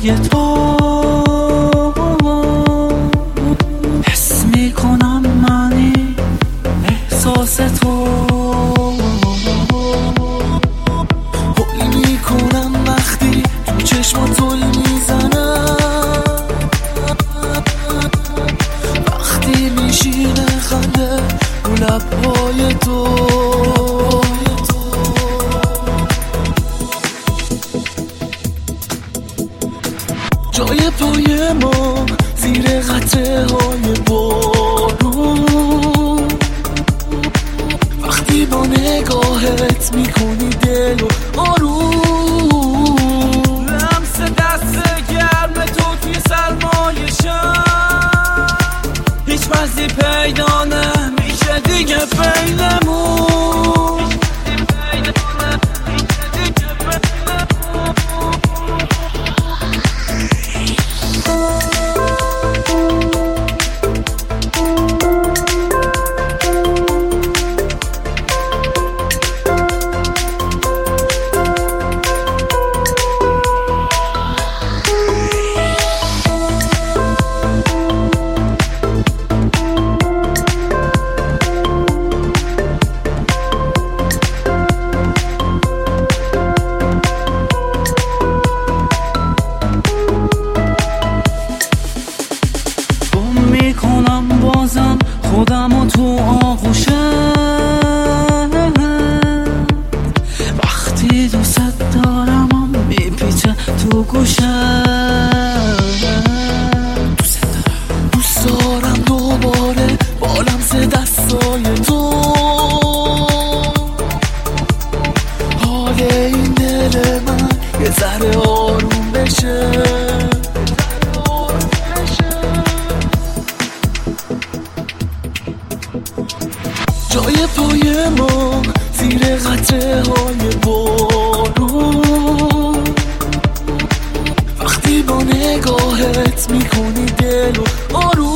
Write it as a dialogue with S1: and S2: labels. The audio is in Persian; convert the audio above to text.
S1: لبای تو حس میکنم منی احساس تو حل میکنم وقتی تو چشمات زل میزنم وقتی میشینه خنده رو لبای تو جای پای ما زیر قطره های بارون وقتی با نگاهت میکنی دل و آروم لمس دست گرم تو توی سرمای شب هیچ وزی پیدا نمیشه دیگه بینمون میکنم بازم خودمو تو آغوشم وقتی دوست دارم میپیچه تو گوشم دوست دارم دوباره با لمس دستای تو حال این دل من یه ذره آروم بشه جای پای ما زیر قطره های بارون وقتی با نگاهت میکنی دل و آروم